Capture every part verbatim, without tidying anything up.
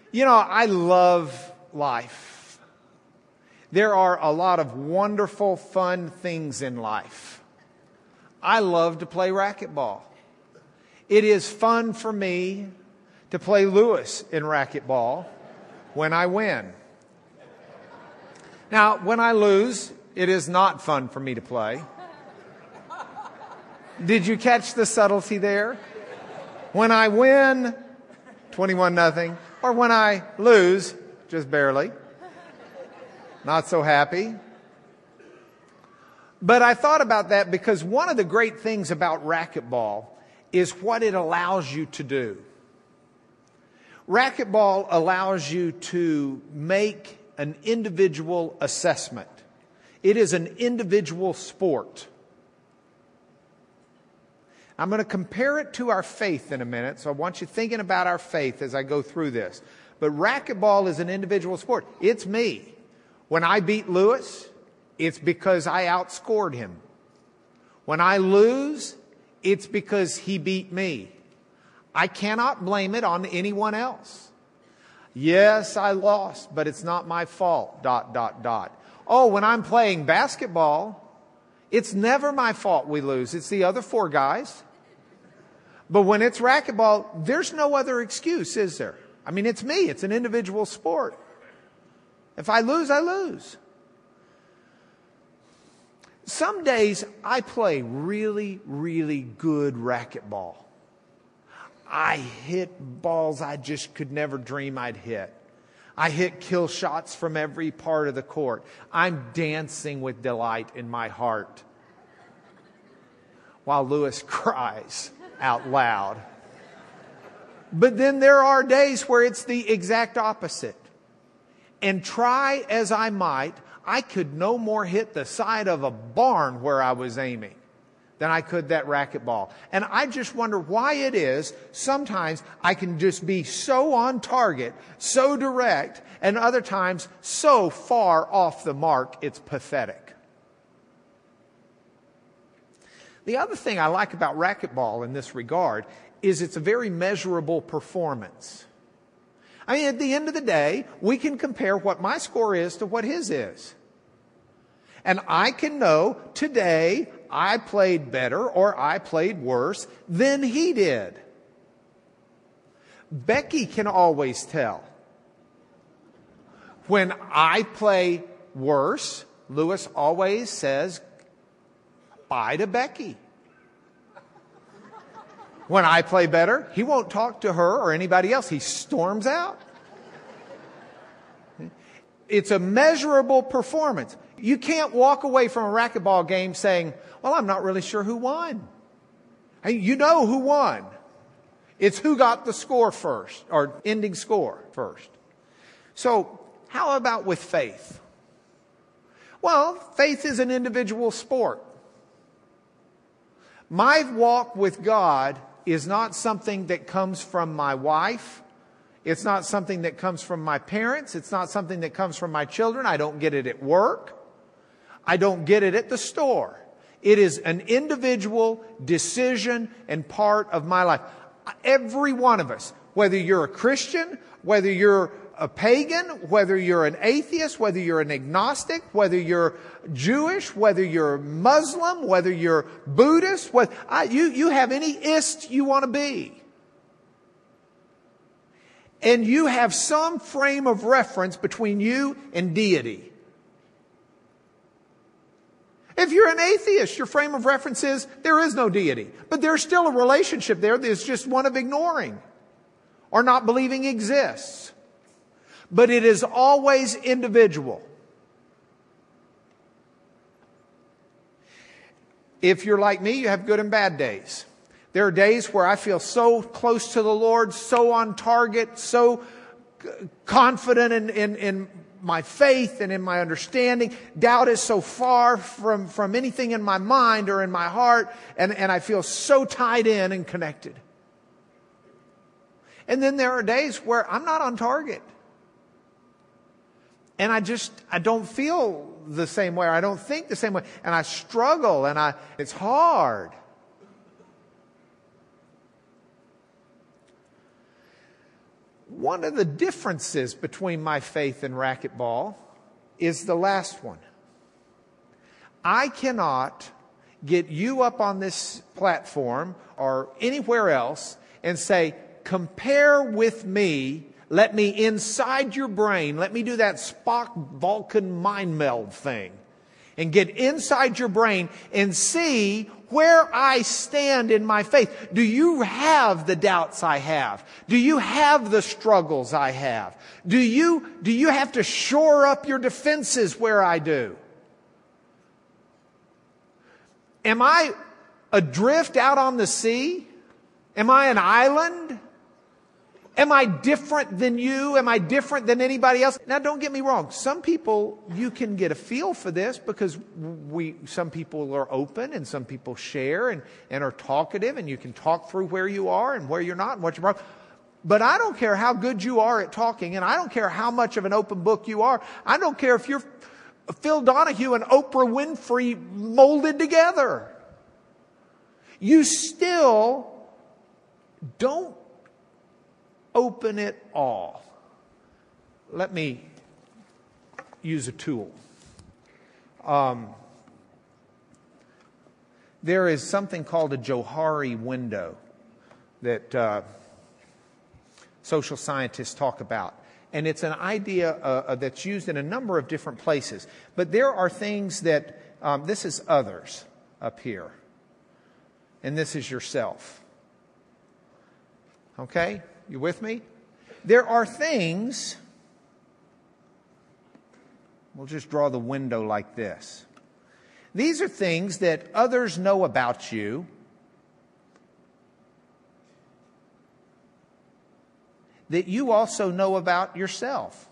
You know, I love life. There are a lot of wonderful, fun things in life. I love to play racquetball. It is fun for me to play Lewis in racquetball when I win. Now, when I lose, it is not fun for me to play. Did you catch the subtlety there? When I win, twenty-one nothing, or when I lose, just barely. Not so happy. But I thought about that because one of the great things about racquetball is what it allows you to do. Racquetball allows you to make an individual assessment. It is an individual sport. I'm going to compare it to our faith in a minute, so I want you thinking about our faith as I go through this. But racquetball is an individual sport. It's me. When I beat Lewis, it's because I outscored him. When I lose, it's because he beat me. I cannot blame it on anyone else. Yes, I lost, but it's not my fault, dot, dot, dot. Oh, when I'm playing basketball, it's never my fault we lose. It's the other four guys. But when it's racquetball, there's no other excuse, is there? I mean, it's me. It's an individual sport. If I lose, I lose. Some days I play really, really good racquetball. I hit balls I just could never dream I'd hit. I hit kill shots from every part of the court. I'm dancing with delight in my heart while Lewis cries out loud. But then there are days where it's the exact opposite. And try as I might, I could no more hit the side of a barn where I was aiming than I could that racquetball. And I just wonder why it is sometimes I can just be so on target, so direct, and other times so far off the mark, it's pathetic. The other thing I like about racquetball in this regard is it's a very measurable performance. I mean, at the end of the day, we can compare what my score is to what his is. And I can know today I played better or I played worse than he did. Becky can always tell. When I play worse, Lewis always says, bye to Becky. When I play better, he won't talk to her or anybody else. He storms out. It's a measurable performance. You can't walk away from a racquetball game saying, well, I'm not really sure who won. Hey, you know who won. It's who got the score first, or ending score first. So how about with faith? Well, faith is an individual sport. My walk with God is not something that comes from my wife. It's not something that comes from my parents. It's not something that comes from my children. I don't get it at work. I don't get it at the store. It is an individual decision and part of my life. Every one of us, whether you're a Christian, whether you're a pagan, whether you're an atheist, whether you're an agnostic, whether you're Jewish, whether you're Muslim, whether you're Buddhist, whether, I, you, you have any ist you want to be. And you have some frame of reference between you and deity. If you're an atheist, your frame of reference is there is no deity. But there's still a relationship there that's just one of ignoring or not believing exists. But it is always individual. If you're like me, you have good and bad days. There are days where I feel so close to the Lord, so on target, so confident in, in, in my faith and in my understanding. Doubt is so far from, from anything in my mind or in my heart, and, and I feel so tied in and connected. And then there are days where I'm not on target. And I just, I don't feel the same way, or I don't think the same way. And I struggle, and I, it's hard. One of the differences between my faith and racquetball is the last one. I cannot get you up on this platform or anywhere else and say, compare with me, let me inside your brain, let me do that Spock-Vulcan mind meld thing and get inside your brain and see where I stand in my faith. Do you have the doubts I have? Do you have the struggles I have? Do you, do you have to shore up your defenses where I do? Am I adrift out on the sea? Am I an island? Am I different than you? Am I different than anybody else? Now, don't get me wrong. Some people, you can get a feel for this because we, some people are open and some people share and, and are talkative, and you can talk through where you are and where you're not and what you're wrong. But I don't care how good you are at talking, and I don't care how much of an open book you are. I don't care if you're Phil Donahue and Oprah Winfrey molded together. You still don't open it all. Let me use a tool. Um, there is something called a Johari window that uh, social scientists talk about. And it's an idea uh, that's used in a number of different places. But there are things that, um, this is others up here. And this is yourself. Okay? You with me? There are things, we'll just draw the window like this. These are things that others know about you that you also know about yourself.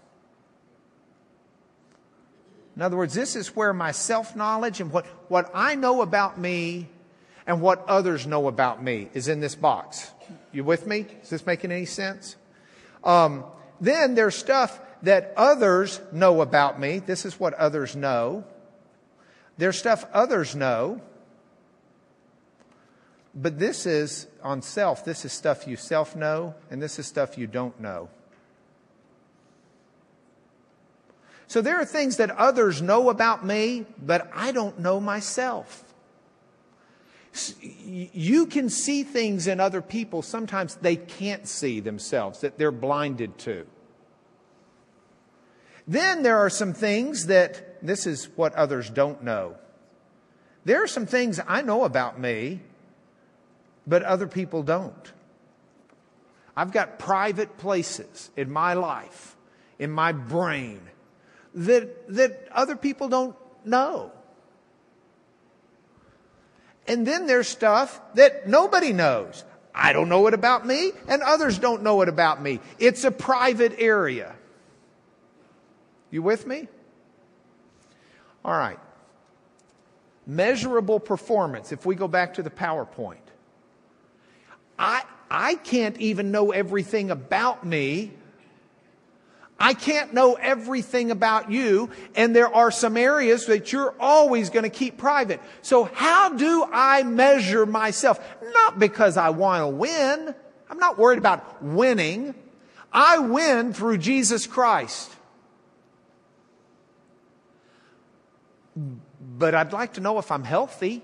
In other words, this is where my self-knowledge and what, what I know about me and what others know about me is in this box. You with me? Is this making any sense? Um, then there's stuff that others know about me. This is what others know. There's stuff others know. But this is on self. This is stuff you self know, and this is stuff you don't know. So there are things that others know about me, but I don't know myself. You can see things in other people sometimes they can't see themselves, that they're blinded to. Then there are some things that, this is what others don't know. There are some things I know about me, but other people don't. I've got private places in my life, in my brain, that, that other people don't know. And then there's stuff that nobody knows. I don't know it about me, and others don't know it about me. It's a private area. You with me? All right. Measurable performance. If we go back to the PowerPoint. I, I can't even know everything about me. I can't know everything about you, and there are some areas that you're always going to keep private. So how do I measure myself? Not because I want to win. I'm not worried about winning. I win through Jesus Christ. But I'd like to know if I'm healthy.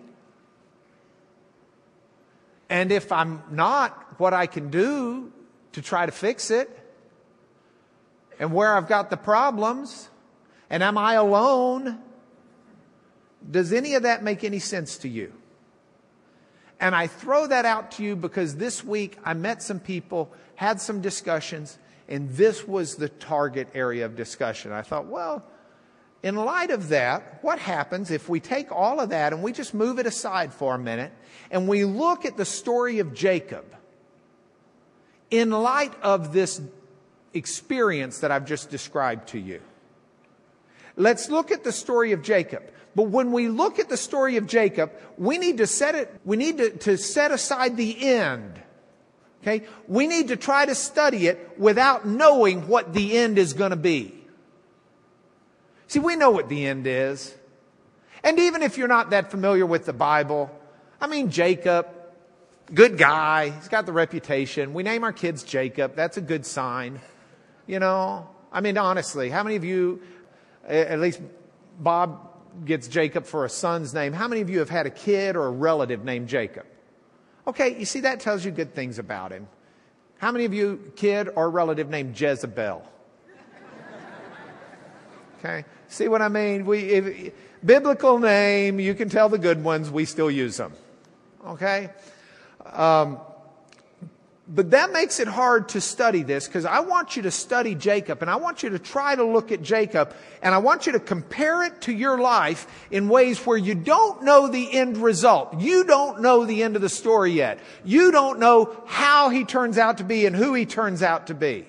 And if I'm not, what I can do to try to fix it. And where I've got the problems. And am I alone? Does any of that make any sense to you? And I throw that out to you because this week I met some people, had some discussions, and this was the target area of discussion. I thought, well, in light of that, what happens if we take all of that and we just move it aside for a minute and we look at the story of Jacob in light of this experience that I've just described to you? Let's look at the story of Jacob. But when we look at the story of Jacob, we need to set it, we need to, to set aside the end. Okay? We need to try to study it without knowing what the end is going to be. See, we know what the end is. And even if you're not that familiar with the Bible, I mean, Jacob, Good guy. He's got the reputation. We name our kids Jacob. That's a good sign. You know, I mean, honestly, how many of you, at least Bob gets Jacob for a son's name. How many of you have had a kid or a relative named Jacob? Okay, you see, that tells you good things about him. How many of you, kid or relative named Jezebel? Okay, see what I mean? We if, biblical name, you can tell the good ones, we still use them. Okay? Um, but that makes it hard to study this, because I want you to study Jacob, and I want you to try to look at Jacob, and I want you to compare it to your life in ways where you don't know the end result. You don't know the end of the story yet. You don't know how he turns out to be and who he turns out to be.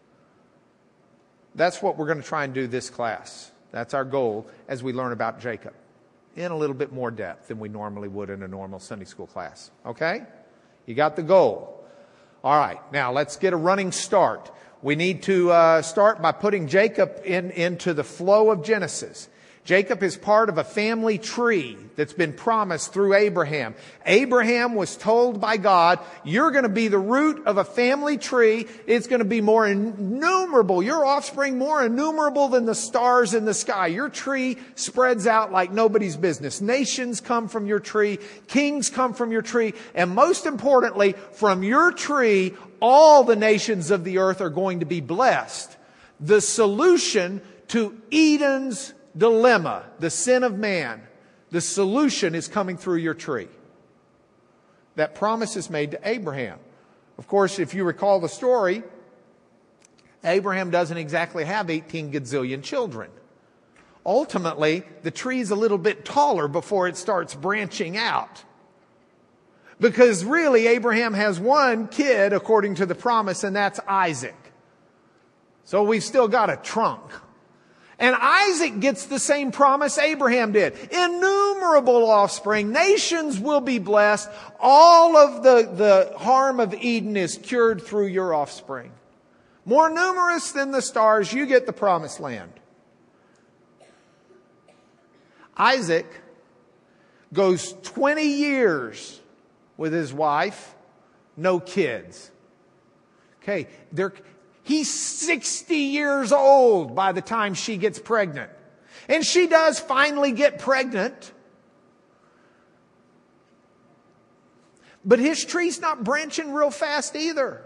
That's what we're going to try and do this class. That's our goal as we learn about Jacob in a little bit more depth than we normally would in a normal Sunday school class. Okay? You got the goal. All right. Now let's get a running start. We need to uh, start by putting Jacob in into the flow of Genesis. Jacob is part of a family tree that's been promised through Abraham. Abraham was told by God, you're going to be the root of a family tree. It's going to be more innumerable. Your offspring more innumerable than the stars in the sky. Your tree spreads out like nobody's business. Nations come from your tree. Kings come from your tree. And most importantly, from your tree, all the nations of the earth are going to be blessed. The solution to Eden's dilemma, the sin of man, the solution is coming through your tree. That promise is made to Abraham. Of course, if you recall the story, Abraham doesn't exactly have eighteen gazillion children. Ultimately, the tree's a little bit taller before it starts branching out. Because really, Abraham has one kid according to the promise, and that's Isaac. So we've still got a trunk. And Isaac gets the same promise Abraham did. Innumerable offspring. Nations will be blessed. All of the, the harm of Eden is cured through your offspring. More numerous than the stars, you get the promised land. Isaac goes twenty years with his wife, no kids. Okay, they're... He's sixty years old by the time she gets pregnant. And she does finally get pregnant. But his tree's not branching real fast either.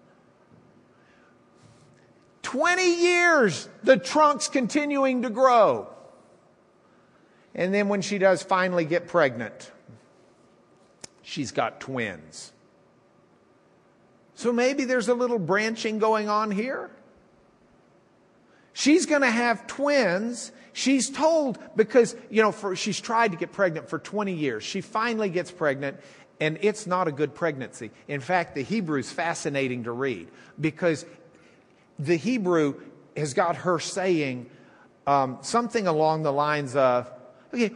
twenty years, the trunk's continuing to grow. And then when she does finally get pregnant, she's got twins. So maybe there's a little branching going on here. She's going to have twins. She's told because, you know, for, she's tried to get pregnant for twenty years. She finally gets pregnant, and it's not a good pregnancy. In fact, the Hebrew is fascinating to read because the Hebrew has got her saying um, something along the lines of, okay,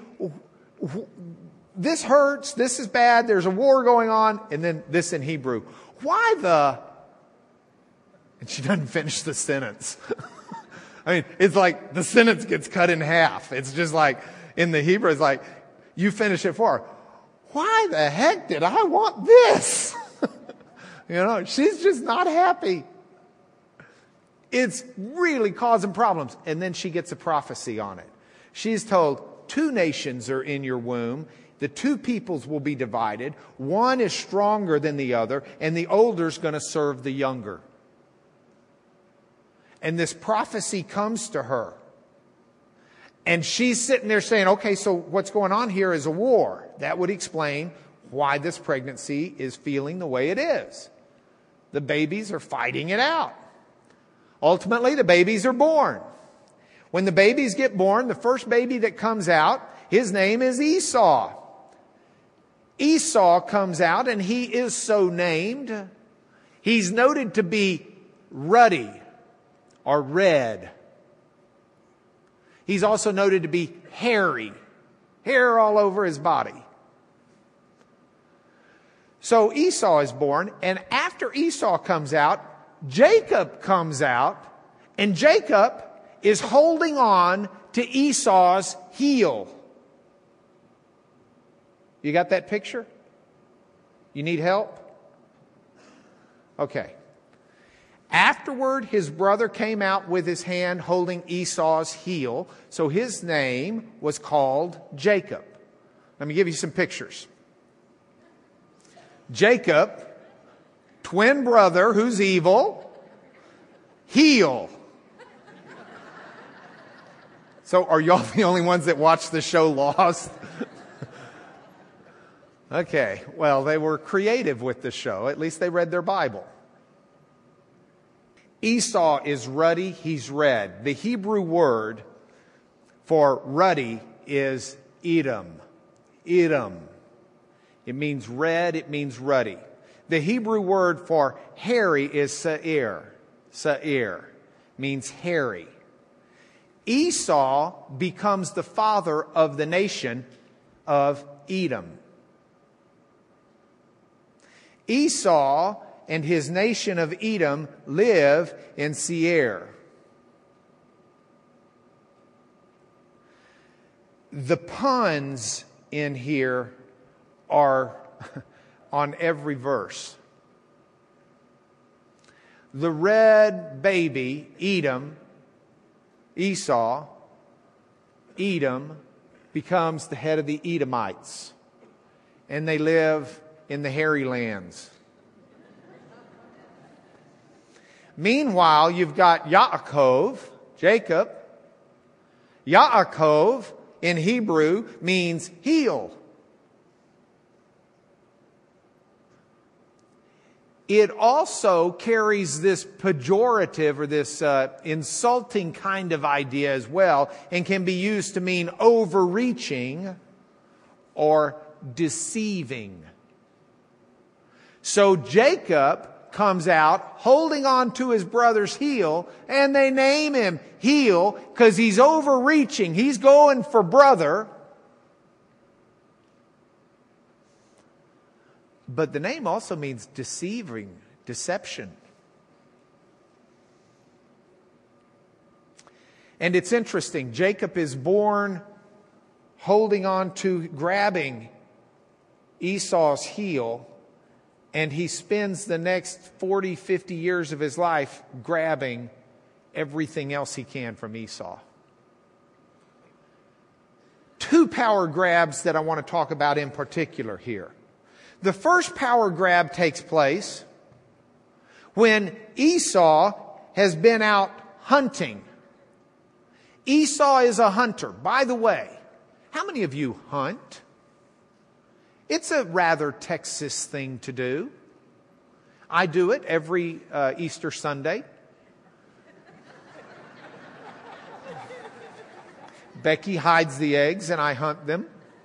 this hurts, this is bad, there's a war going on, and then this in Hebrew. Why the... And she doesn't finish the sentence. I mean, it's like the sentence gets cut in half. It's just like, in the Hebrew, it's like, you finish it for her. Why the heck did I want this? You know, she's just not happy. It's really causing problems. And then she gets a prophecy on it. She's told, two nations are in your womb. The two peoples will be divided. One is stronger than the other, and the older is going to serve the younger. And this prophecy comes to her. And she's sitting there saying, okay, so what's going on here is a war. That would explain why this pregnancy is feeling the way it is. The babies are fighting it out. Ultimately, the babies are born. When the babies get born, the first baby that comes out, his name is Esau. Esau comes out, and he is so named. He's noted to be ruddy or red. He's also noted to be hairy, hair all over his body. So Esau is born, and after Esau comes out, Jacob comes out, and Jacob is holding on to Esau's heel. You got that picture? You need help? Okay. Afterward, his brother came out with his hand holding Esau's heel, so his name was called Jacob. Let me give you some pictures. Jacob, twin brother who's evil, heel. So are y'all the only ones that watch the show Lost? Okay, well, they were creative with the show. At least they read their Bible. Esau is ruddy, he's red. The Hebrew word for ruddy is Edom. Edom. It means red, it means ruddy. The Hebrew word for hairy is Seir. Seir means hairy. Esau becomes the father of the nation of Edom. Esau and his nation of Edom live in Seir. The puns in here are on every verse. The red baby, Edom, Esau, Edom, becomes the head of the Edomites. And they live in the hairy lands. Meanwhile, you've got Yaakov, Jacob. Yaakov in Hebrew means heel. It also carries this pejorative or this uh, insulting kind of idea as well, and can be used to mean overreaching or deceiving. So Jacob comes out holding on to his brother's heel, and they name him heel because he's overreaching. He's going for brother. But the name also means deceiving, deception. And it's interesting. Jacob is born holding on to, grabbing Esau's heel, and he spends the next forty, fifty years of his life grabbing everything else he can from Esau. Two power grabs that I want to talk about in particular here. The first power grab takes place when Esau has been out hunting. Esau is a hunter. By the way, how many of you hunt? It's a rather Texas thing to do. I do it every uh, Easter Sunday. Becky hides the eggs and I hunt them.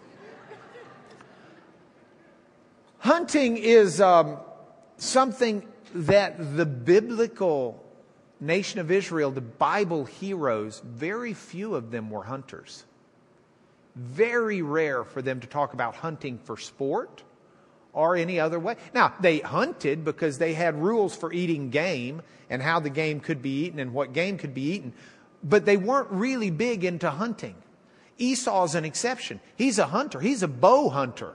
Hunting is um, something that the biblical nation of Israel, the Bible heroes, very few of them were hunters. Very rare for them to talk about hunting for sport or any other way. Now, they hunted because they had rules for eating game and how the game could be eaten and what game could be eaten. But they weren't really big into hunting. Esau's an exception. He's a hunter. He's a bow hunter.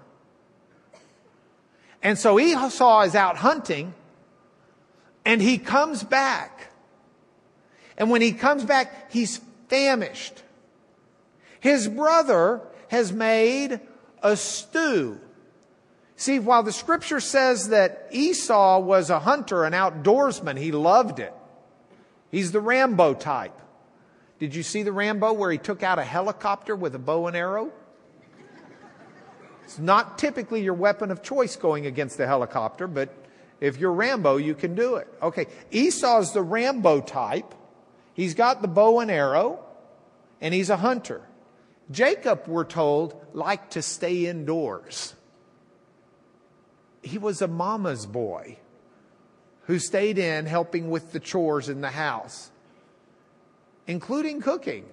And so Esau is out hunting, and he comes back. And when he comes back, he's famished. His brother has made a stew. See, while the scripture says that Esau was a hunter, an outdoorsman, he loved it. He's the Rambo type. Did you see the Rambo where he took out a helicopter with a bow and arrow? It's not typically your weapon of choice going against the helicopter, but if you're Rambo, you can do it. Okay, Esau's the Rambo type. He's got the bow and arrow, and he's a hunter. Jacob, we're told, liked to stay indoors. He was a mama's boy who stayed in helping with the chores in the house, including cooking.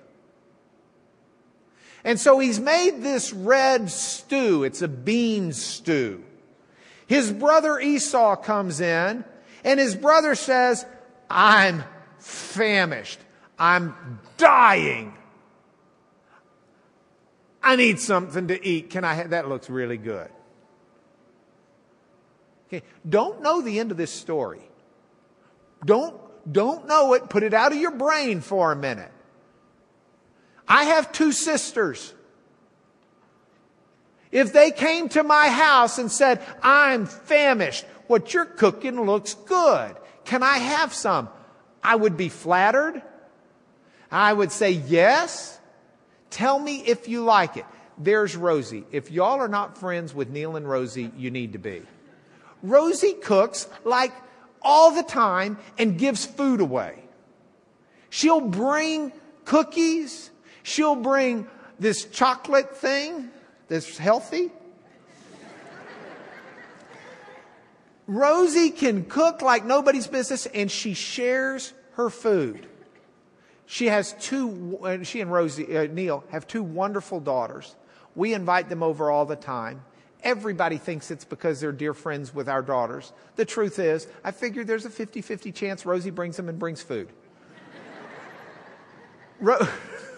And so he's made this red stew. It's a bean stew. His brother Esau comes in, and his brother says, I'm famished. I'm dying. I need something to eat. Can I have, that looks really good. Okay. Don't know the end of this story. Don't, don't know it. Put it out of your brain for a minute. I have two sisters. If they came to my house and said, I'm famished, what you're cooking looks good, can I have some? I would be flattered. I would say, yes. Tell me if you like it. There's Rosie. If y'all are not friends with Neil and Rosie, you need to be. Rosie cooks like all the time and gives food away. She'll bring cookies. She'll bring this chocolate thing that's healthy. Rosie can cook like nobody's business, and she shares her food. She has two, she and Rosie, uh, Neil have two wonderful daughters. We invite them over all the time. Everybody thinks it's because they're dear friends with our daughters. The truth is, I figure there's a fifty-fifty chance Rosie brings them and brings food. Ro-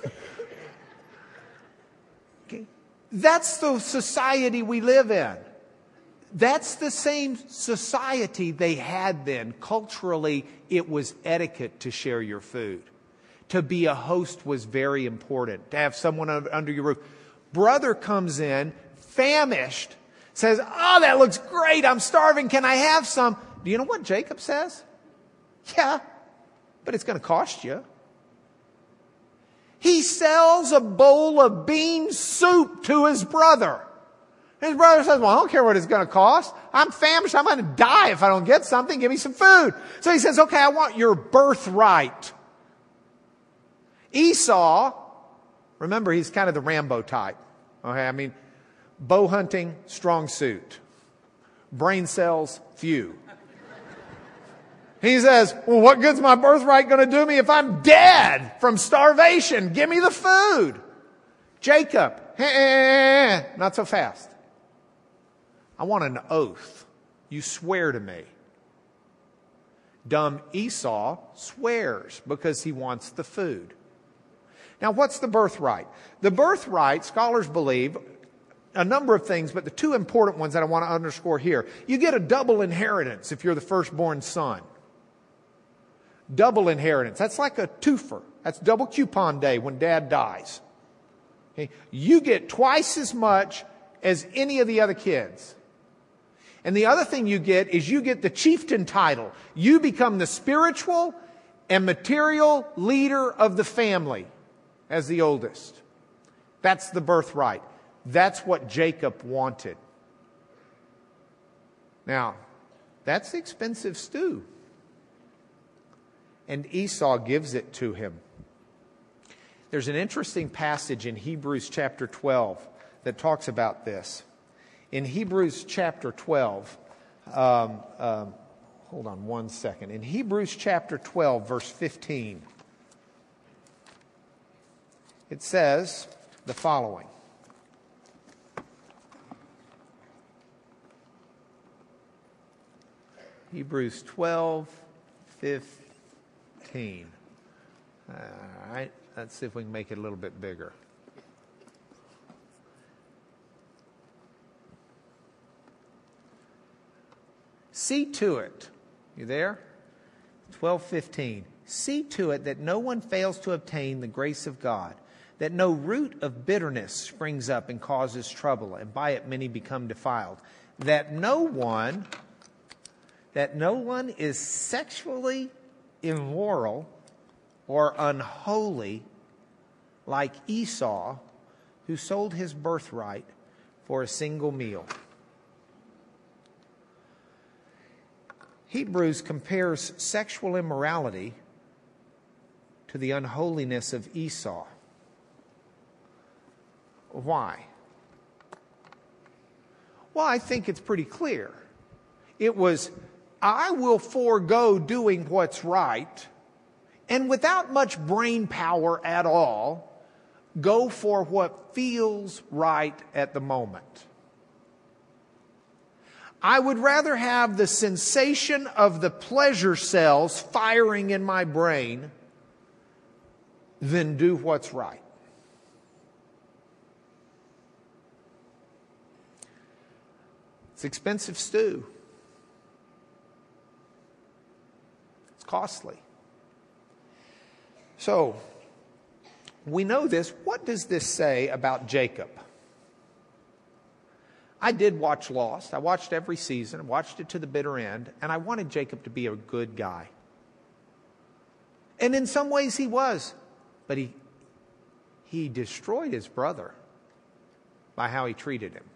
okay. That's the society we live in. That's the same society they had then. Culturally, it was etiquette to share your food. To be a host was very important. To have someone under your roof. Brother comes in, famished, says, oh, that looks great. I'm starving. Can I have some? Do you know what Jacob says? Yeah, but it's going to cost you. He sells a bowl of bean soup to his brother. His brother says, well, I don't care what it's going to cost. I'm famished. I'm going to die if I don't get something. Give me some food. So he says, okay, I want your birthright. Esau, remember, he's kind of the Rambo type. Okay, I mean, bow hunting, strong suit. Brain cells, few. He says, well, what good's my birthright going to do me if I'm dead from starvation? Give me the food. Jacob, eh, not so fast. I want an oath. You swear to me. Dumb Esau swears because he wants the food. Now, what's the birthright? The birthright, scholars believe, a number of things, but the two important ones that I want to underscore here. You get a double inheritance if you're the firstborn son. Double inheritance. That's like a twofer. That's double coupon day when dad dies. Okay? You get twice as much as any of the other kids. And the other thing you get is you get the chieftain title. You become the spiritual and material leader of the family as the oldest. That's the birthright. That's what Jacob wanted. Now, that's the expensive stew. And Esau gives it to him. There's an interesting passage in Hebrews chapter twelve that talks about this. In Hebrews chapter twelve, um, um, hold on one second. In Hebrews chapter twelve, verse fifteen, it says the following. Hebrews twelve, fifteen. All right, let's see if we can make it a little bit bigger. See to it. You there? twelve fifteen. See to it that no one fails to obtain the grace of God, that no root of bitterness springs up and causes trouble, and by it many become defiled. That no one, that no one is sexually immoral or unholy like Esau, who sold his birthright for a single meal. Hebrews compares sexual immorality to the unholiness of Esau. Why? Well, I think it's pretty clear. It was, I will forego doing what's right, and without much brain power at all, go for what feels right at the moment. I would rather have the sensation of the pleasure cells firing in my brain than do what's right. It's expensive stew. costly. So, we know this. What does this say about Jacob? I did watch Lost. I watched every season. I watched it to the bitter end. And I wanted Jacob to be a good guy. And in some ways he was. But he, he destroyed his brother by how he treated him.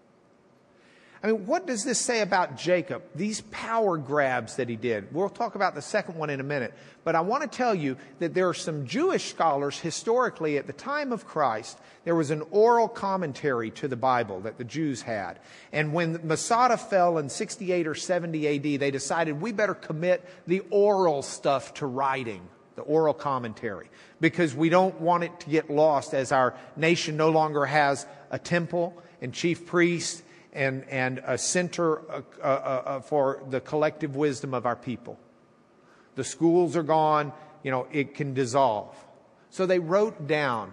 I mean, what does this say about Jacob? These power grabs that he did. We'll talk about the second one in a minute. But I want to tell you that there are some Jewish scholars historically at the time of Christ. There was an oral commentary to the Bible that the Jews had. And when Masada fell in sixty-eight or seventy A D, they decided we better commit the oral stuff to writing, the oral commentary, because we don't want it to get lost as our nation no longer has a temple and chief priests and, and a center uh, uh, uh, for the collective wisdom of our people. The schools are gone, you know, it can dissolve. So they wrote down.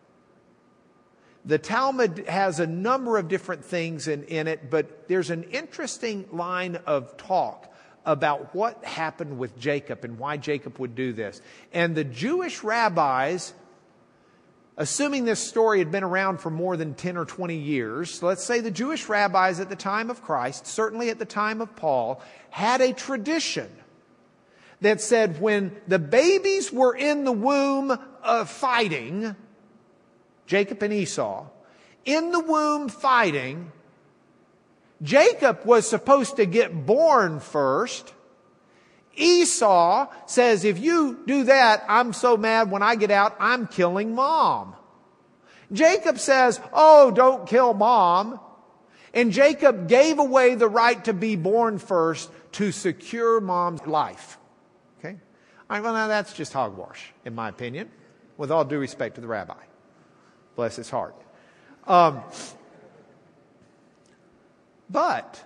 The Talmud has a number of different things in, in it, but there's an interesting line of talk about what happened with Jacob and why Jacob would do this. And the Jewish rabbis, assuming this story had been around for more than ten or twenty years, let's say the Jewish rabbis at the time of Christ, certainly at the time of Paul, had a tradition that said when the babies were in the womb uh, fighting, Jacob and Esau, in the womb fighting, Jacob was supposed to get born first. Esau says, if you do that, I'm so mad when I get out, I'm killing mom. Jacob says, oh, don't kill mom. And Jacob gave away the right to be born first to secure mom's life. Okay? All right, well, now that's just hogwash, in my opinion, with all due respect to the rabbi. Bless his heart. Um, but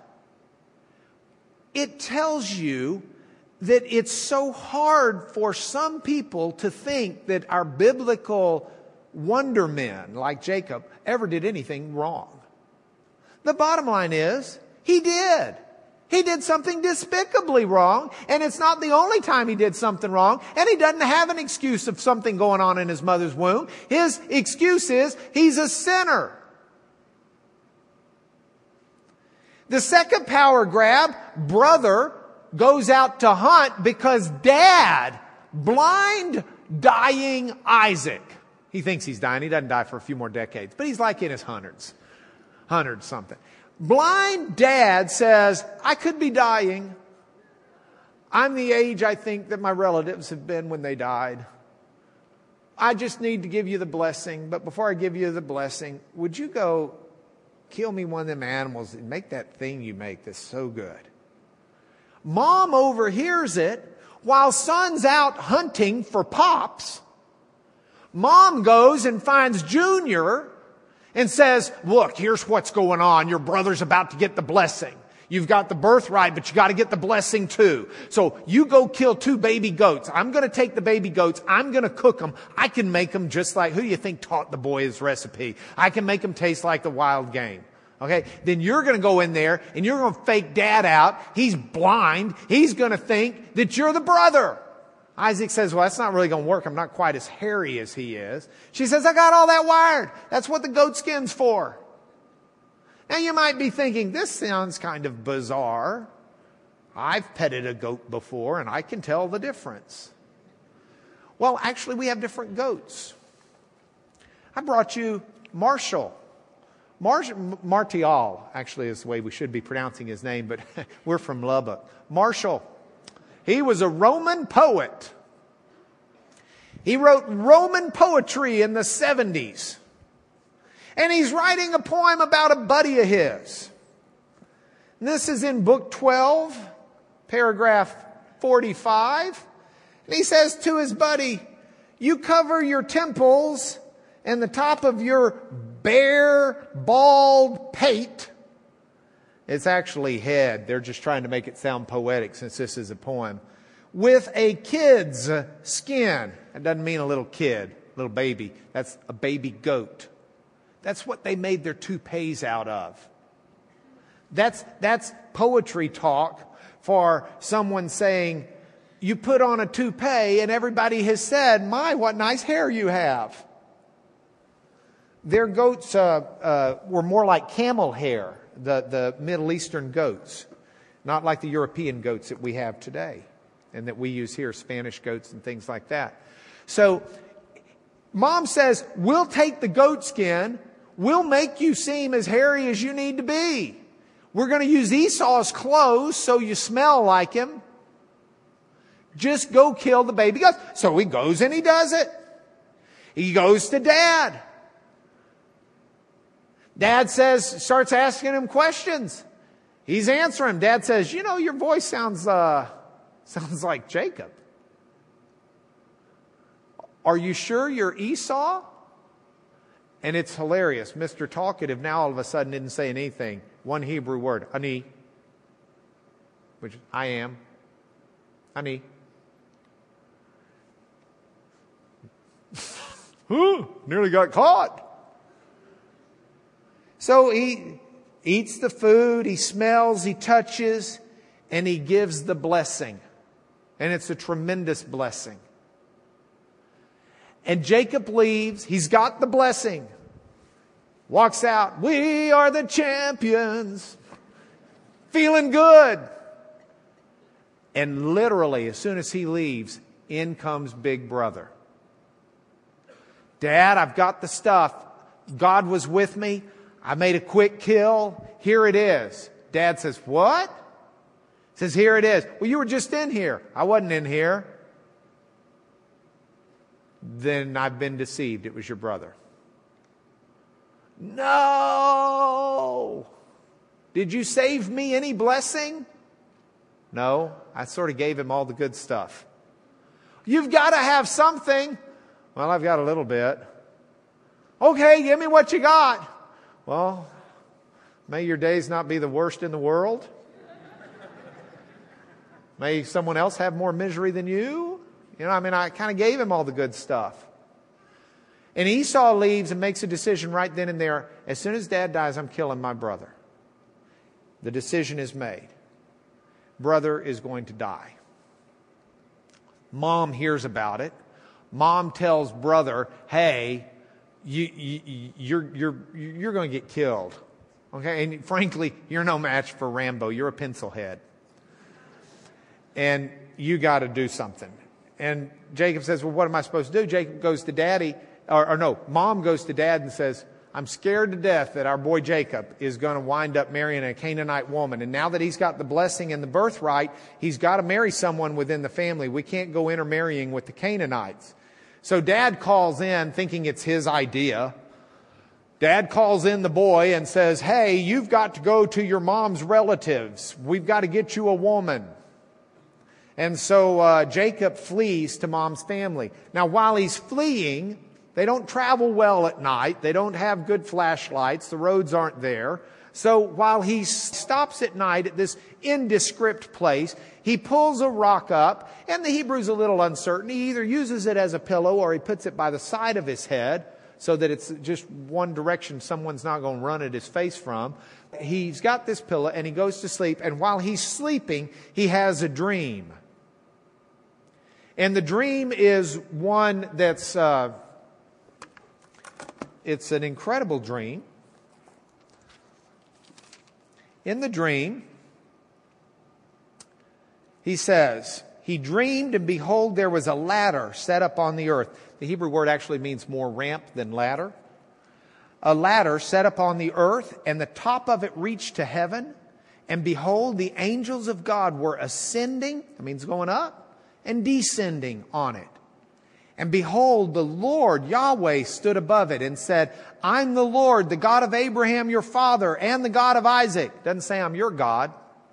it tells you that it's so hard for some people to think that our biblical wonder men like Jacob ever did anything wrong. The bottom line is, he did. He did something despicably wrong, and it's not the only time he did something wrong, and he doesn't have an excuse of something going on in his mother's womb. His excuse is he's a sinner. The second power grab, brother goes out to hunt because dad, blind, dying Isaac. He thinks he's dying. He doesn't die for a few more decades, but he's like in his hundreds. Hundred something. Blind dad says, I could be dying. I'm the age I think that my relatives have been when they died. I just need to give you the blessing. But before I give you the blessing, would you go kill me one of them animals and make that thing you make that's so good? Mom overhears it while son's out hunting for pops. Mom goes and finds Junior and says, look, here's what's going on. Your brother's about to get the blessing. You've got the birthright, but you got to get the blessing too. So you go kill two baby goats. I'm going to take the baby goats. I'm going to cook them. I can make them just like, who do you think taught the boy his recipe? I can make them taste like the wild game. Okay. Then you're going to go in there and you're going to fake dad out. He's blind. He's going to think that you're the brother. Isaac says, well, that's not really going to work. I'm not quite as hairy as he is. She says, I got all that wired. That's what the goat skin's for. Now you might be thinking, this sounds kind of bizarre. I've petted a goat before and I can tell the difference. Well, actually we have different goats. I brought you Marshall. Mar- Martial, actually is the way we should be pronouncing his name, but we're from Lubbock. Marshall. He was a Roman poet. He wrote Roman poetry in the seventies. And he's writing a poem about a buddy of his. And this is in book twelve, paragraph forty-five. And he says to his buddy, you cover your temples and the top of your bare, bald pate. It's actually head. They're just trying to make it sound poetic since this is a poem. With a kid's skin. That doesn't mean a little kid, little baby. That's a baby goat. That's what they made their toupees out of. That's, that's poetry talk for someone saying, you put on a toupee and everybody has said, my, what nice hair you have. Their goats uh, uh, were more like camel hair, the, the Middle Eastern goats, not like the European goats that we have today and that we use here, Spanish goats and things like that. So Mom says, we'll take the goat skin, we'll make you seem as hairy as you need to be. We're going to use Esau's clothes so you smell like him. Just go kill the baby goat. So he goes and he does it. He goes to Dad. Dad says, starts asking him questions. He's answering. Dad says, you know, your voice sounds, uh, sounds like Jacob. Are you sure you're Esau? And it's hilarious. Mister Talkative now all of a sudden didn't say anything. One Hebrew word, ani, which I am. Ani. Ooh, nearly got caught. So he eats the food, he smells, he touches, and he gives the blessing. And it's a tremendous blessing. And Jacob leaves. He's got the blessing. Walks out. We are the champions. Feeling good. And literally, as soon as he leaves, in comes Big Brother. Dad, I've got the stuff. God was with me. I made a quick kill. Here it is. Dad says, what? Says, here it is. Well, you were just in here. I wasn't in here. Then I've been deceived. It was your brother. No. Did you save me any blessing? No. I sort of gave him all the good stuff. You've got to have something. Well, I've got a little bit. Okay, give me what you got. Well, may your days not be the worst in the world. May someone else have more misery than you. You know, I mean, I kind of gave him all the good stuff. And Esau leaves and makes a decision right then and there. As soon as Dad dies, I'm killing my brother. The decision is made. Brother is going to die. Mom hears about it. Mom tells brother, hey, you, you, you're, you're, you're going to get killed. Okay? And frankly, you're no match for Rambo. You're a pencil head. And you got to do something. And Jacob says, well, what am I supposed to do? Jacob goes to daddy, or, or no, mom goes to dad and says, I'm scared to death that our boy Jacob is going to wind up marrying a Canaanite woman. And now that he's got the blessing and the birthright, he's got to marry someone within the family. We can't go intermarrying with the Canaanites. So dad calls in thinking it's his idea. Dad calls in the boy and says, hey, you've got to go to your mom's relatives. We've got to get you a woman. And so uh, Jacob flees to mom's family. Now, while he's fleeing, they don't travel well at night. They don't have good flashlights. The roads aren't there. So while he stops at night at this indescript place, he pulls a rock up, and the Hebrew's a little uncertain. He either uses it as a pillow or he puts it by the side of his head so that it's just one direction someone's not going to run at his face from. He's got this pillow, and he goes to sleep, and while he's sleeping, he has a dream. And the dream is one that's, uh, it's an incredible dream. In the dream, he says, he dreamed, and behold, there was a ladder set up on the earth. The Hebrew word actually means more ramp than ladder. A ladder set up on the earth, and the top of it reached to heaven. And behold, the angels of God were ascending, that means going up, and descending on it. And behold, the Lord, Yahweh, stood above it and said, I'm the Lord, the God of Abraham, your father, and the God of Isaac. Doesn't say I'm your God.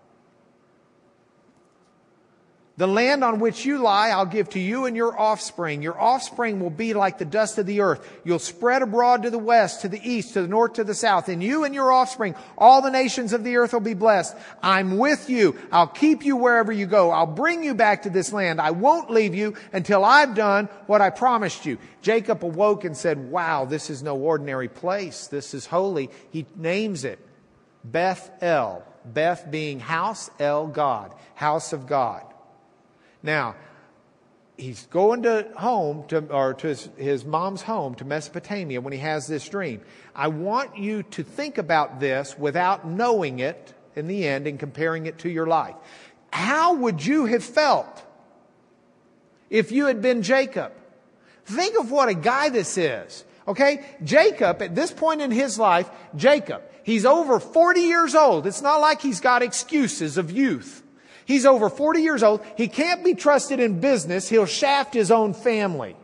The land on which you lie, I'll give to you and your offspring. Your offspring will be like the dust of the earth. You'll spread abroad to the west, to the east, to the north, to the south. And you and your offspring, all the nations of the earth will be blessed. I'm with you. I'll keep you wherever you go. I'll bring you back to this land. I won't leave you until I've done what I promised you. Jacob awoke and said, wow, this is no ordinary place. This is holy. He names it Beth El. Beth being house, El God, house of God. Now, he's going to home, to, or to his, his mom's home to Mesopotamia when he has this dream. I want you to think about this without knowing it in the end and comparing it to your life. How would you have felt if you had been Jacob? Think of what a guy this is. Okay? Jacob, at this point in his life, Jacob, he's over forty years old. It's not like he's got excuses of youth. He's over forty years old. He can't be trusted in business. He'll shaft his own family.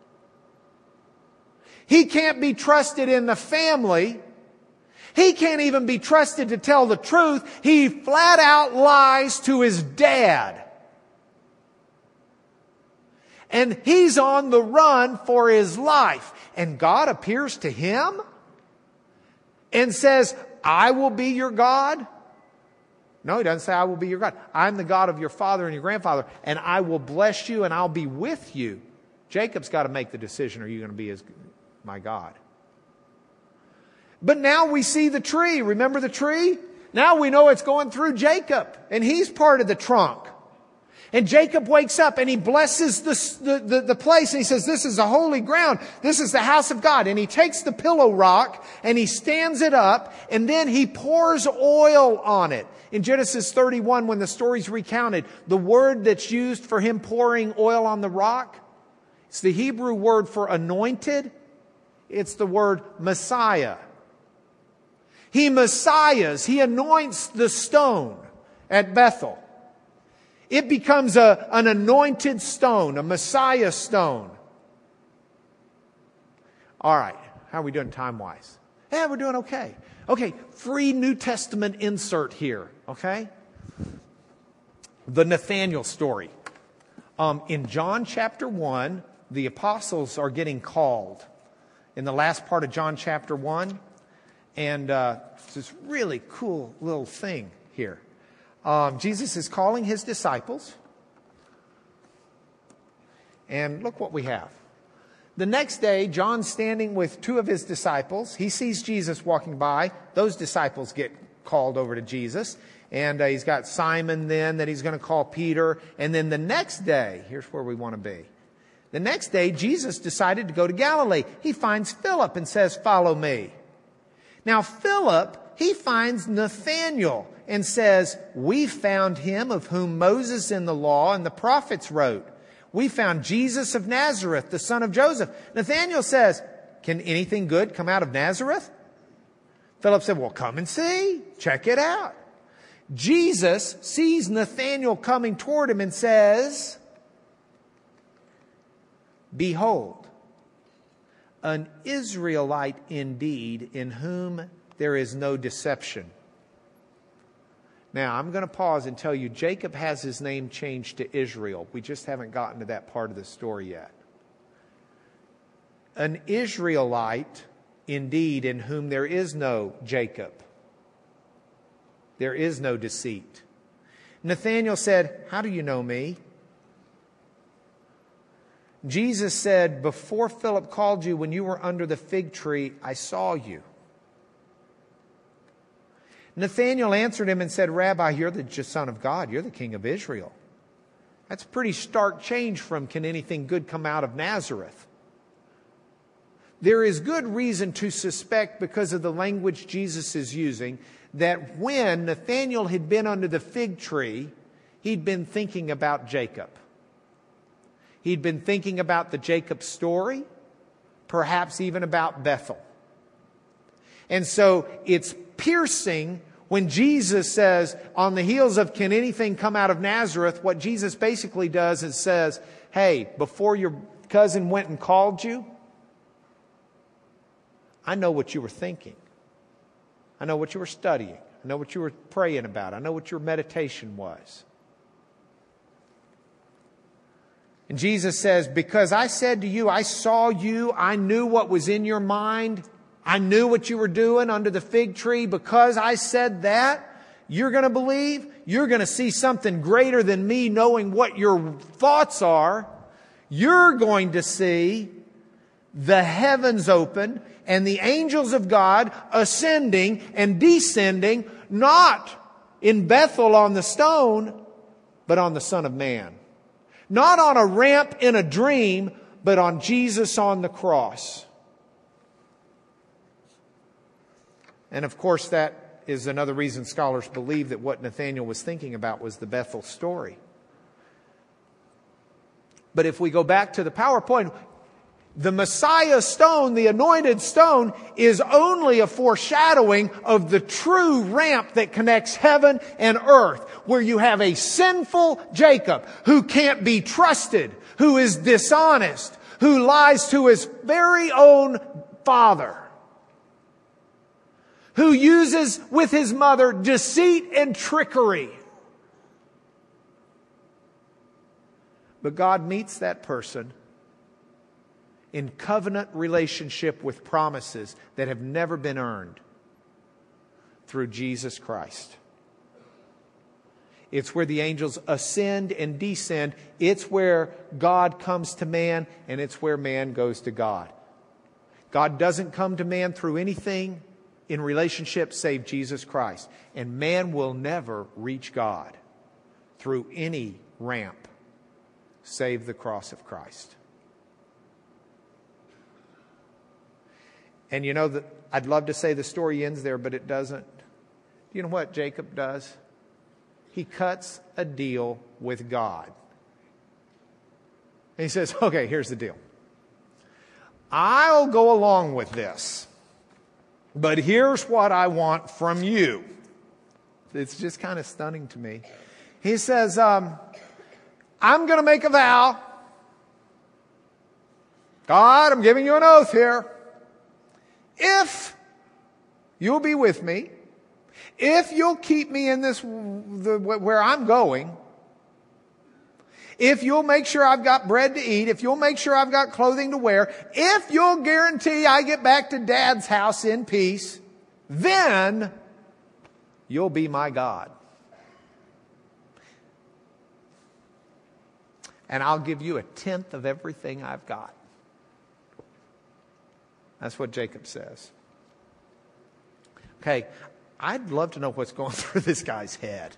He can't be trusted in the family. He can't even be trusted to tell the truth. He flat out lies to his dad. And he's on the run for his life. And God appears to him and says, I will be your God. No, he doesn't say, I will be your God. I'm the God of your father and your grandfather, and I will bless you and I'll be with you. Jacob's got to make the decision, are you going to be his, my God? But now we see the tree. Remember the tree? Now we know it's going through Jacob, and he's part of the trunk. And Jacob wakes up and he blesses the, the, the, the place, and he says, this is a holy ground. This is the house of God. And he takes the pillow rock and he stands it up, and then he pours oil on it. In Genesis thirty-one, when the story's recounted, the word that's used for him pouring oil on the rock, it's the Hebrew word for anointed. It's the word Messiah. He Messiahs, he anoints the stone at Bethel. It becomes a, an anointed stone, a Messiah stone. All right, how are we doing time-wise? Yeah, we're doing okay. Okay, free New Testament insert here, okay? The Nathanael story. Um, in John chapter one, the apostles are getting called. In the last part of John chapter one. And uh, it's this really cool little thing here. Um, Jesus is calling his disciples. And look what we have. The next day, John's standing with two of his disciples. He sees Jesus walking by. Those disciples get called over to Jesus. And uh, he's got Simon then that he's going to call Peter. And then the next day, here's where we want to be. The next day, Jesus decided to go to Galilee. He finds Philip and says, follow me. Now, Philip, he finds Nathanael and says, we found him of whom Moses in the law and the prophets wrote. We found Jesus of Nazareth, the son of Joseph. Nathanael says, can anything good come out of Nazareth? Philip said, well, come and see. Check it out. Jesus sees Nathanael coming toward him and says, behold, an Israelite indeed, in whom there is no deception. Now, I'm going to pause and tell you, Jacob has his name changed to Israel. We just haven't gotten to that part of the story yet. An Israelite indeed, in whom there is no Jacob. There is no deceit. Nathanael said, how do you know me? Jesus said, before Philip called you, when you were under the fig tree, I saw you. Nathanael answered him and said, Rabbi, you're the Son of God. You're the King of Israel. That's a pretty stark change from can anything good come out of Nazareth. There is good reason to suspect, because of the language Jesus is using, that when Nathanael had been under the fig tree, he'd been thinking about Jacob. He'd been thinking about the Jacob story, perhaps even about Bethel. And so it's piercing when Jesus says, on the heels of can anything come out of Nazareth, what Jesus basically does is says, hey, before your cousin went and called you, I know what you were thinking. I know what you were studying. I know what you were praying about. I know what your meditation was. And Jesus says, because I said to you, I saw you, I knew what was in your mind, I knew what you were doing under the fig tree. Because I said that, you're going to believe? You're going to see something greater than me knowing what your thoughts are. You're going to see the heavens open and the angels of God ascending and descending, not in Bethel on the stone, but on the Son of Man. Not on a ramp in a dream, but on Jesus on the cross. And of course, that is another reason scholars believe that what Nathanael was thinking about was the Bethel story. But if we go back to the PowerPoint, the Messiah stone, the anointed stone, is only a foreshadowing of the true ramp that connects heaven and earth, where you have a sinful Jacob who can't be trusted, who is dishonest, who lies to his very own father, who uses with his mother deceit and trickery. But God meets that person in covenant relationship with promises that have never been earned through Jesus Christ. It's where the angels ascend and descend. It's where God comes to man, and it's where man goes to God. God doesn't come to man through anything in relationship save Jesus Christ. And man will never reach God through any ramp save the cross of Christ. And you know, that I'd love to say the story ends there, but it doesn't. You know what Jacob does? He cuts a deal with God. And he says, okay, here's the deal. I'll go along with this, but here's what I want from you. It's just kind of stunning to me. He says, um, I'm going to make a vow. God, I'm giving you an oath here. If you'll be with me, if you'll keep me in this, the, where I'm going, if you'll make sure I've got bread to eat, if you'll make sure I've got clothing to wear, if you'll guarantee I get back to Dad's house in peace, then you'll be my God. And I'll give you a tenth of everything I've got. That's what Jacob says. Okay, I'd love to know what's going through this guy's head.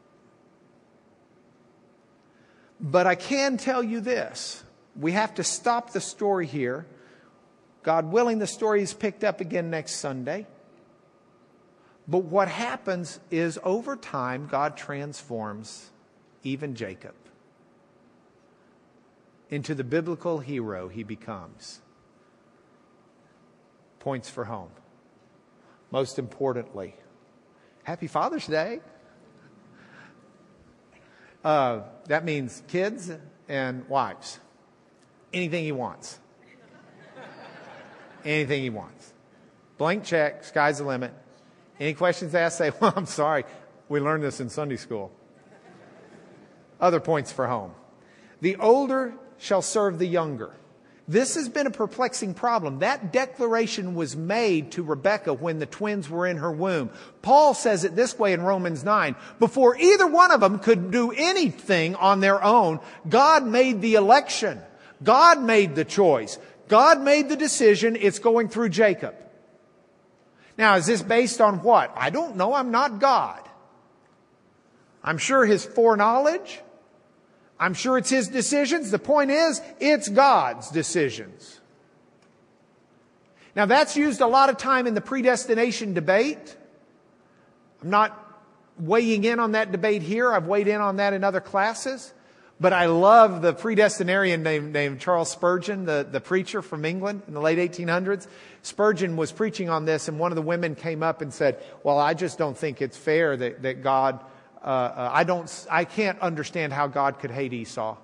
But I can tell you this. We have to stop the story here. God willing, the story is picked up again next Sunday. But what happens is over time, God transforms even Jacob into the biblical hero he becomes. Points for home. Most importantly, Happy Father's Day. Uh, that means kids and wives. Anything he wants. Anything he wants. Blank check, sky's the limit. Any questions asked, say, well, I'm sorry, we learned this in Sunday school. Other points for home. The older shall serve the younger. This has been a perplexing problem. That declaration was made to Rebekah when the twins were in her womb. Paul says it this way in Romans nine. Before either one of them could do anything on their own, God made the election. God made the choice. God made the decision. It's going through Jacob. Now, is this based on what? I don't know. I'm not God. I'm sure his foreknowledge. I'm sure it's his decisions. The point is, it's God's decisions. Now, that's used a lot of time in the predestination debate. I'm not weighing in on that debate here. I've weighed in on that in other classes. But I love the predestinarian named, named Charles Spurgeon, the, the preacher from England in the late eighteen hundreds. Spurgeon was preaching on this, and one of the women came up and said, well, I just don't think it's fair that, that God... Uh, uh, I don't. I can't understand how God could hate Esau.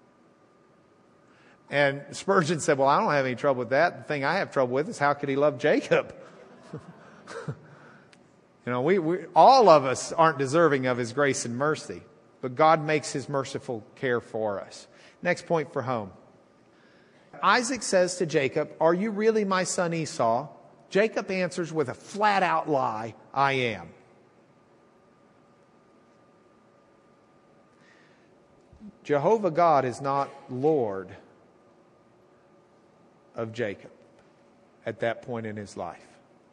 And Spurgeon said, well, I don't have any trouble with that. The thing I have trouble with is how could he love Jacob? You know, we, we all of us aren't deserving of his grace and mercy, but God makes his merciful care for us. Next point for home. Isaac says to Jacob, are you really my son Esau? Jacob answers with a flat out lie, I am. Jehovah God is not Lord of Jacob at that point in his life.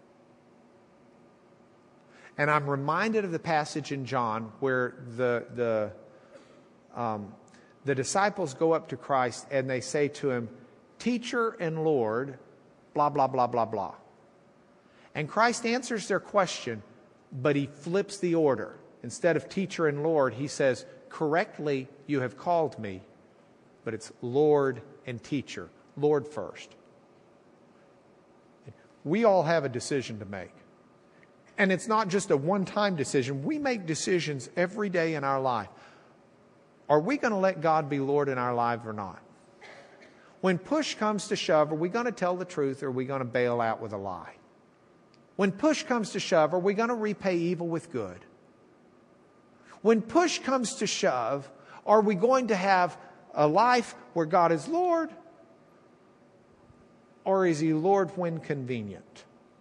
And I'm reminded of the passage in John where the the um, the disciples go up to Christ and they say to him, "Teacher and Lord," blah, blah, blah, blah, blah. And Christ answers their question, but he flips the order. Instead of teacher and Lord, he says, "Correctly you have called me," but it's Lord and teacher. Lord first. We all have a decision to make. And it's not just a one-time decision. We make decisions every day in our life. Are we going to let God be Lord in our lives or not? When push comes to shove, are we going to tell the truth or are we going to bail out with a lie? When push comes to shove, are we going to repay evil with good? When push comes to shove, are we going to have a life where God is Lord? Or is he Lord when convenient?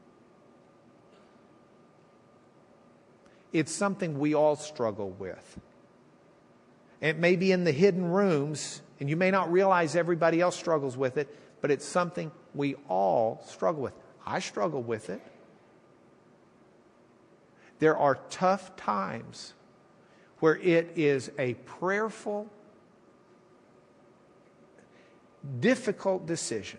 It's something we all struggle with. It may be in the hidden rooms, and you may not realize everybody else struggles with it, but it's something we all struggle with. I struggle with it. There are tough times where it is a prayerful, difficult decision.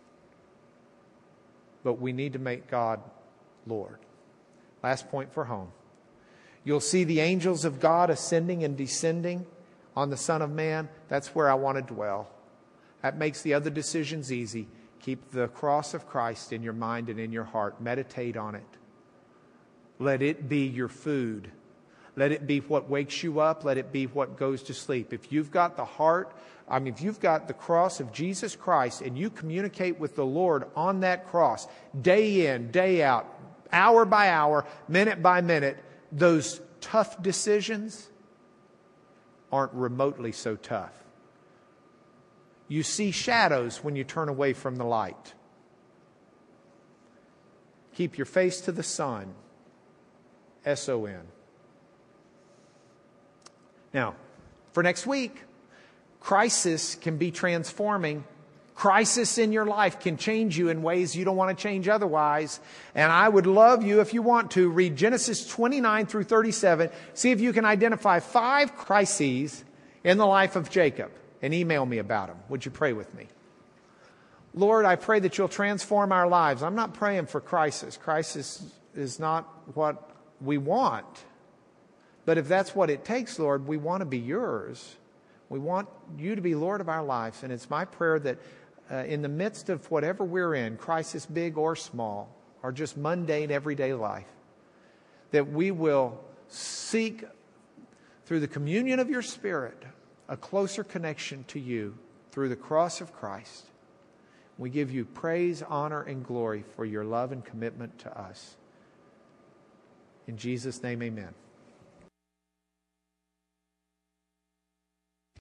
But we need to make God Lord. Last point for home. You'll see the angels of God ascending and descending on the Son of Man. That's where I want to dwell. That makes the other decisions easy. Keep the cross of Christ in your mind and in your heart. Meditate on it. Let it be your food. Let it be what wakes you up. Let it be what goes to sleep. If you've got the heart, I mean, if you've got the cross of Jesus Christ and you communicate with the Lord on that cross, day in, day out, hour by hour, minute by minute, those tough decisions aren't remotely so tough. You see shadows when you turn away from the light. Keep your face to the sun. S O N. Now, for next week, crisis can be transforming. Crisis in your life can change you in ways you don't want to change otherwise. And I would love you, if you want to, read Genesis twenty-nine through thirty-seven. See if you can identify five crises in the life of Jacob and email me about them. Would you pray with me? Lord, I pray that you'll transform our lives. I'm not praying for crisis. Crisis is not what we want. But if that's what it takes, Lord, we want to be yours. We want you to be Lord of our lives. And it's my prayer that uh, in the midst of whatever we're in, crisis big or small, or just mundane everyday life, that we will seek through the communion of your Spirit a closer connection to you through the cross of Christ. We give you praise, honor, and glory for your love and commitment to us. In Jesus' name, amen.